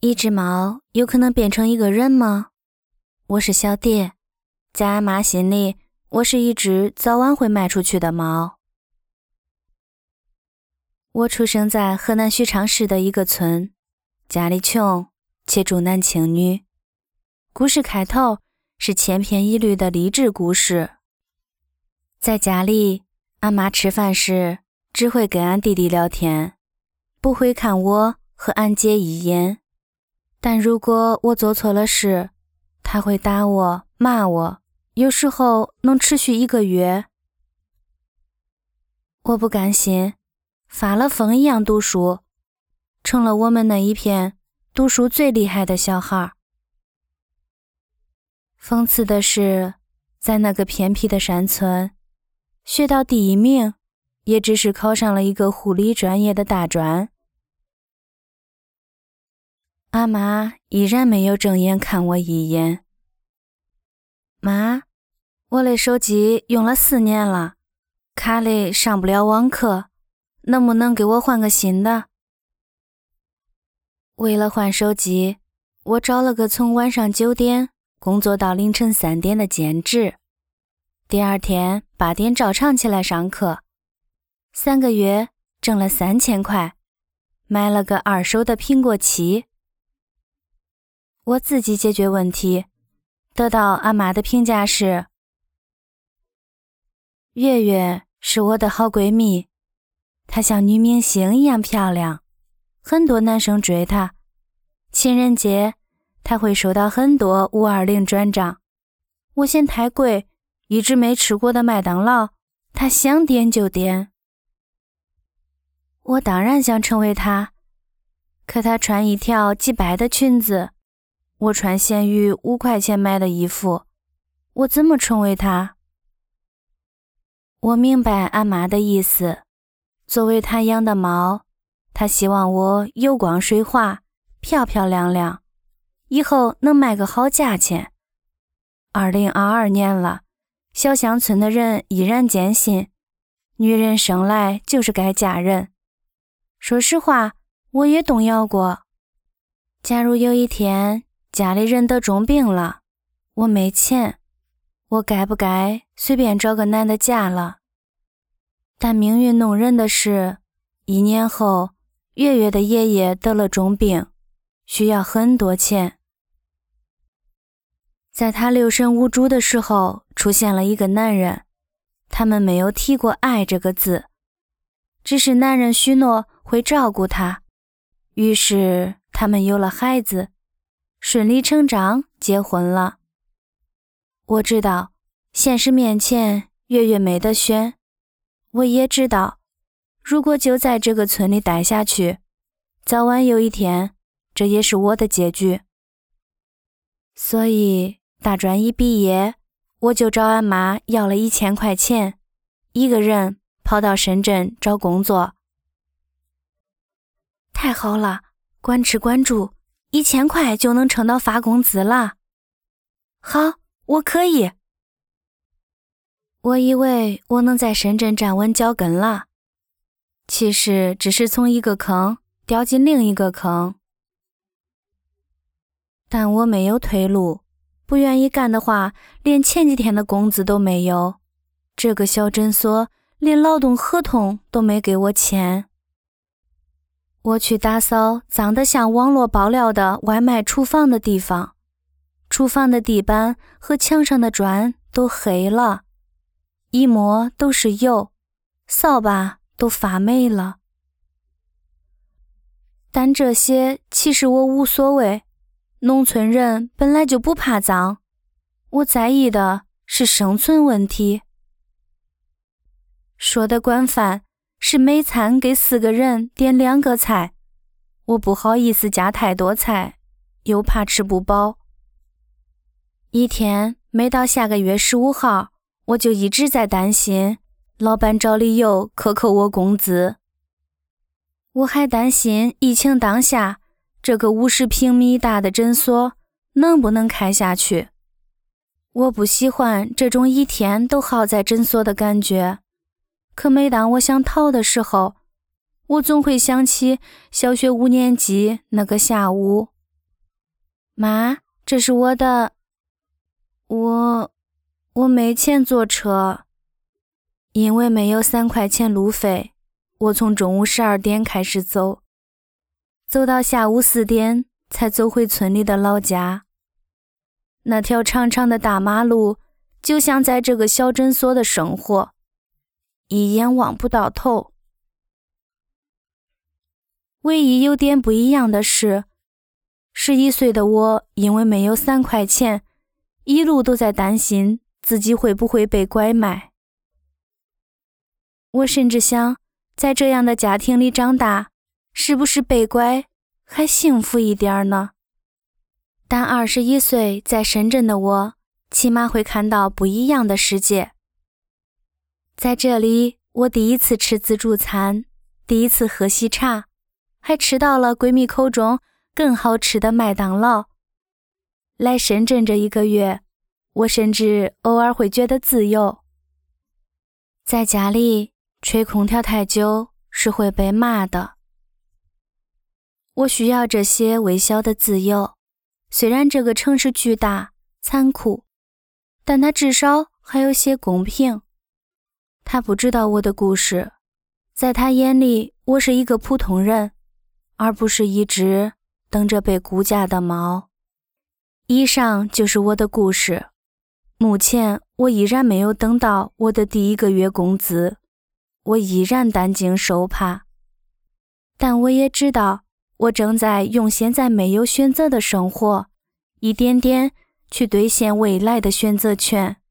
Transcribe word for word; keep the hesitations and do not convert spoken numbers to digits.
一只猫有可能变成一个人吗？我是小蝶，在俺妈心里，我是一只早晚会卖出去的猫。我出生在河南许昌市的一个村，家里穷，且重男轻女。故事开头是千篇一律的励志故事。在家里，俺妈吃饭时只会跟俺弟弟聊天，不会看我和俺姐一眼。但如果我做错了事，她会打我、骂我，有时候能持续一个月。我不甘心，发了疯一样读书，成了我们那一片读书最厉害的小孩。讽刺的是，在那个偏僻的山村，学到第一名，也只是考上了一个护理专业的大专。俺妈依然没有正眼看我一眼。妈，我的手机用了四年了，卡里上不了网课，能不能给我换个新的？为了换手机，我找了个从晚上九点工作到凌晨三点的兼职。第二天八点照常起来上课，三个月挣了三千块，买了个二手的苹果七。我自己解决问题，得到俺妈的评价是：月月是我的好闺蜜，她像女明星一样漂亮，很多男生追她。情人节，她会收到很多五二零转账。我嫌太贵，一直没吃过的麦当劳，她想点就点。我当然想成为她，可她穿一条几百的裙子，我穿闲鱼五块钱买的衣服，我怎么成为她？我明白俺妈的意思，作为她养的猫，她希望我油光水滑，漂漂亮亮，以后能卖个好价钱。二零二二年了，小乡村的人依然坚信，女人生来就是该嫁人。说实话，我也动摇过。假如有一天家里人得重病了，我没钱，我该不该随便找个男的嫁了？但命运弄人的是，一年后，月月的爷爷得了重病，需要很多钱。在他六神无主的时候，出现了一个男人，他们没有提过爱这个字，只是男人许诺会照顾他，于是他们有了孩子，顺理成章结婚了。我知道，现实面前月月没得选。我也知道，如果就在这个村里待下去，早晚有一天，这也是我的结局。所以大专一毕业，我就找俺妈要了一千块钱，一个人跑到深圳找工作。太好了，管吃管住，一千块就能撑到发工资了。好，我可以。我以为我能在深圳站稳脚跟了，其实只是从一个坑掉进另一个坑。但我没有退路，不愿意干的话，连前几天的工资都没有。这个小诊所连劳动合同都没给我签。我去打扫脏得像网络爆料的外卖厨房的地方，厨房的地板和墙上的砖都黑了，一摸都是油，扫把都发霉了。但这些其实我无所谓，农村人本来就不怕脏，我在意的是生存问题。说的管饭是每餐给四个人点两个菜，我不好意思加太多菜，又怕吃不饱。一天没到下个月十五号，我就一直在担心老板找理由克扣我工资。我还担心疫情当下，这个五十平米大的诊所能不能开下去。我不喜欢这种一天都耗在诊所的感觉，可每当我想逃的时候，我总会想起小学五年级那个下午， 妈，这是我的……我……我没钱坐车，因为没有三块钱路费，我从中午十二点开始走，走到下午四点才走回村里的老家。那条长长的大马路就像在这个小诊所的生活，一眼望不到头。唯一有点不一样的是，十一岁的我因为没有三块钱，一路都在担心自己会不会被拐卖。我甚至想，在这样的家庭里长大，是不是被拐还幸福一点呢？但二十一岁在深圳的我，起码会看到不一样的世界。在这里，我第一次吃自助餐，第一次喝喜茶，还吃到了闺蜜口中更好吃的麦当劳。来深圳这一个月，我甚至偶尔会觉得自由。在家里吹空调太久是会被骂的。我需要这些微小的自由，虽然这个城市巨大残酷，但它至少还有些公平。他不知道我的故事，在他眼里我是一个普通人，而不是一只等着被估价的猫。以上就是我的故事。目前我依然没有等到我的第一个月工资，我依然担惊受怕。但我也知道，我正在用现在没有选择的生活，一点点去兑现未来的选择权。